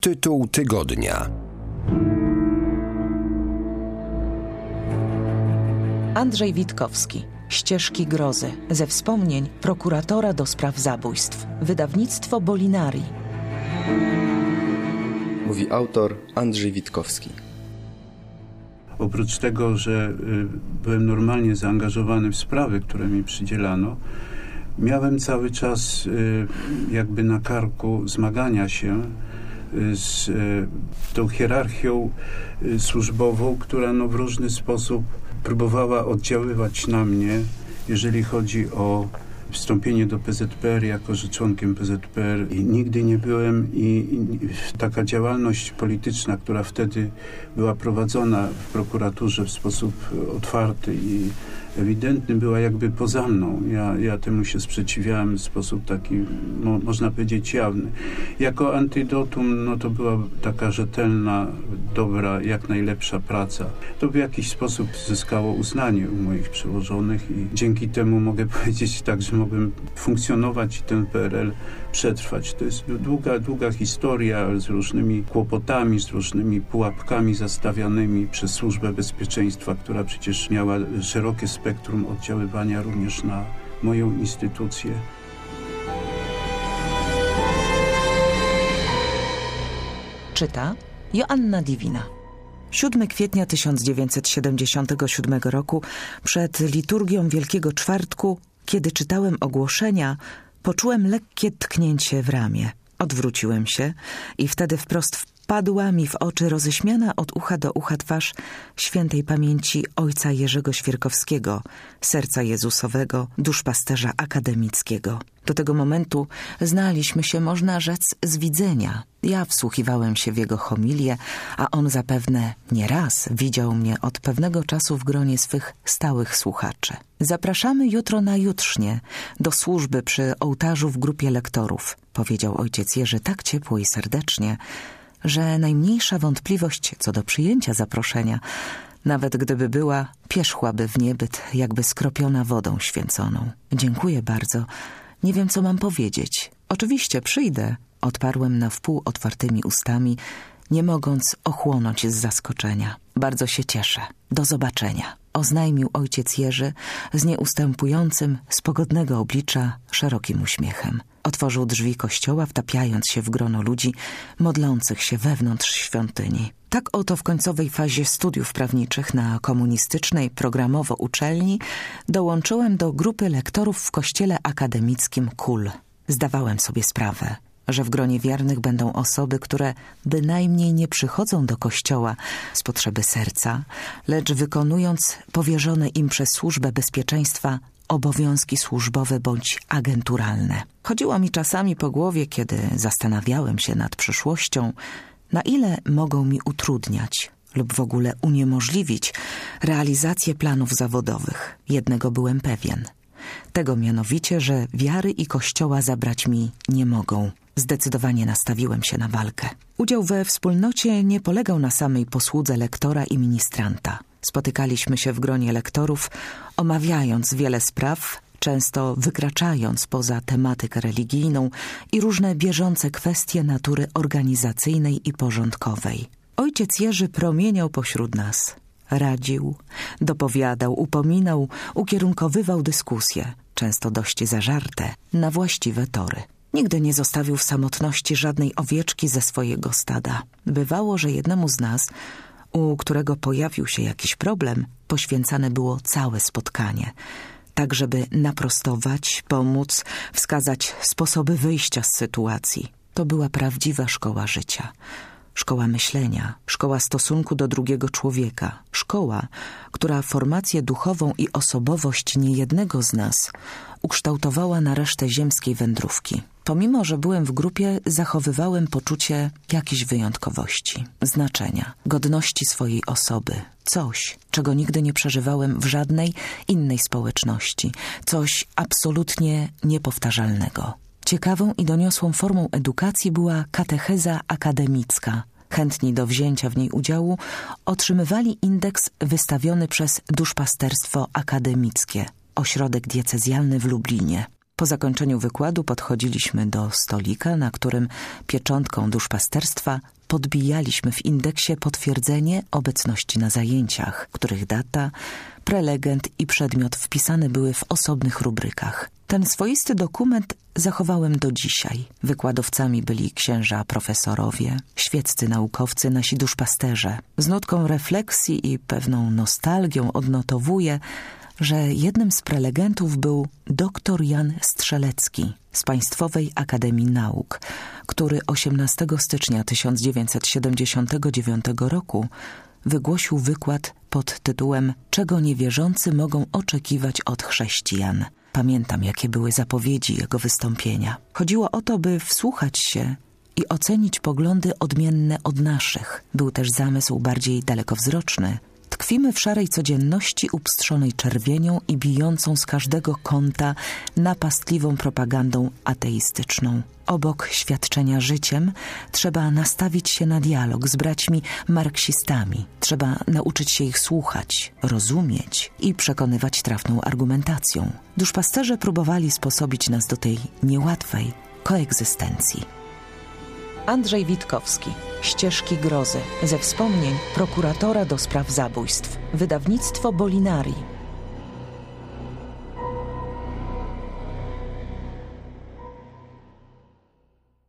Tytuł tygodnia. Andrzej Witkowski. Ścieżki grozy. Ze wspomnień prokuratora do spraw zabójstw. Wydawnictwo Bolinari. Mówi autor Andrzej Witkowski. Oprócz tego, że byłem normalnie zaangażowany w sprawy, które mi przydzielano, miałem cały czas jakby na karku zmagania się z tą hierarchią służbową, która w różny sposób próbowała oddziaływać na mnie, jeżeli chodzi o wstąpienie do PZPR jako że członkiem PZPR. I nigdy nie byłem i taka działalność polityczna, która wtedy była prowadzona w prokuraturze w sposób otwarty i ewidentny, była jakby poza mną. Ja temu się sprzeciwiałem w sposób taki, można powiedzieć, jawny. Jako antidotum, to była taka rzetelna, dobra, jak najlepsza praca. To w jakiś sposób zyskało uznanie u moich przełożonych i dzięki temu mogę powiedzieć tak, że mogłem funkcjonować i ten PRL przetrwać. To jest długa historia z różnymi kłopotami, z różnymi pułapkami zastawianymi przez Służbę Bezpieczeństwa, która przecież miała szerokie spektrum oddziaływania również na moją instytucję. Czyta Joanna Diwina. 7 kwietnia 1977 roku, przed liturgią Wielkiego Czwartku, kiedy czytałem ogłoszenia, poczułem lekkie tknięcie w ramię. Odwróciłem się i wtedy wprost wpadła mi w oczy roześmiana od ucha do ucha twarz świętej pamięci ojca Jerzego Świerkowskiego, serca Jezusowego, duszpasterza akademickiego. Do tego momentu znaliśmy się, można rzec, z widzenia. Ja wsłuchiwałem się w jego homilię, a on zapewne nie raz widział mnie od pewnego czasu w gronie swych stałych słuchaczy. Zapraszamy jutro na jutrznie do służby przy ołtarzu w grupie lektorów, powiedział ojciec Jerzy tak ciepło i serdecznie, że najmniejsza wątpliwość co do przyjęcia zaproszenia, nawet gdyby była, pierzchłaby w niebyt, jakby skropiona wodą święconą. Dziękuję bardzo. Nie wiem, co mam powiedzieć. Oczywiście przyjdę, odparłem na wpół otwartymi ustami, nie mogąc ochłonąć z zaskoczenia. Bardzo się cieszę. Do zobaczenia, oznajmił ojciec Jerzy z nieustępującym, z pogodnego oblicza, szerokim uśmiechem. Otworzył drzwi kościoła, wtapiając się w grono ludzi modlących się wewnątrz świątyni. Tak oto w końcowej fazie studiów prawniczych na komunistycznej programowo uczelni dołączyłem do grupy lektorów w kościele akademickim KUL. Zdawałem sobie sprawę, że w gronie wiernych będą osoby, które bynajmniej nie przychodzą do kościoła z potrzeby serca, lecz wykonując powierzone im przez Służbę Bezpieczeństwa obowiązki służbowe bądź agenturalne. Chodziło mi czasami po głowie, kiedy zastanawiałem się nad przyszłością, na ile mogą mi utrudniać lub w ogóle uniemożliwić realizację planów zawodowych. Jednego byłem pewien. Tego mianowicie, że wiary i kościoła zabrać mi nie mogą. Zdecydowanie nastawiłem się na walkę. Udział we wspólnocie nie polegał na samej posłudze lektora i ministranta. Spotykaliśmy się w gronie lektorów, omawiając wiele spraw, często wykraczając poza tematykę religijną i różne bieżące kwestie natury organizacyjnej i porządkowej. Ojciec Jerzy promieniał pośród nas. Radził, dopowiadał, upominał, ukierunkowywał dyskusje, często dość zażarte, na właściwe tory. Nigdy nie zostawił w samotności żadnej owieczki ze swojego stada. Bywało, że jednemu z nas, u którego pojawił się jakiś problem, poświęcane było całe spotkanie, tak żeby naprostować, pomóc, wskazać sposoby wyjścia z sytuacji. To była prawdziwa szkoła życia. Szkoła myślenia, szkoła stosunku do drugiego człowieka, szkoła, która formację duchową i osobowość niejednego z nas ukształtowała na resztę ziemskiej wędrówki. Pomimo, że byłem w grupie, zachowywałem poczucie jakiejś wyjątkowości, znaczenia, godności swojej osoby. Coś, czego nigdy nie przeżywałem w żadnej innej społeczności. Coś absolutnie niepowtarzalnego. Ciekawą i doniosłą formą edukacji była katecheza akademicka. Chętni do wzięcia w niej udziału otrzymywali indeks wystawiony przez Duszpasterstwo Akademickie, ośrodek diecezjalny w Lublinie. Po zakończeniu wykładu podchodziliśmy do stolika, na którym pieczątką duszpasterstwa podbijaliśmy w indeksie potwierdzenie obecności na zajęciach, których data, prelegent i przedmiot wpisane były w osobnych rubrykach. Ten swoisty dokument zachowałem do dzisiaj. Wykładowcami byli księża profesorowie, świeccy naukowcy, nasi duszpasterze. Z nutką refleksji i pewną nostalgią odnotowuję, że jednym z prelegentów był dr Jan Strzelecki z Państwowej Akademii Nauk, który 18 stycznia 1979 roku wygłosił wykład pod tytułem „Czego niewierzący mogą oczekiwać od chrześcijan”. Pamiętam, jakie były zapowiedzi jego wystąpienia. Chodziło o to, by wsłuchać się i ocenić poglądy odmienne od naszych. Był też zamysł bardziej dalekowzroczny. Tkwimy w szarej codzienności upstrzonej czerwienią i bijącą z każdego kąta napastliwą propagandą ateistyczną. Obok świadczenia życiem trzeba nastawić się na dialog z braćmi marksistami. Trzeba nauczyć się ich słuchać, rozumieć i przekonywać trafną argumentacją. Duszpasterze próbowali sposobić nas do tej niełatwej koegzystencji. Andrzej Witkowski. Ścieżki grozy. Ze wspomnień prokuratora do spraw zabójstw. Wydawnictwo Bolinari.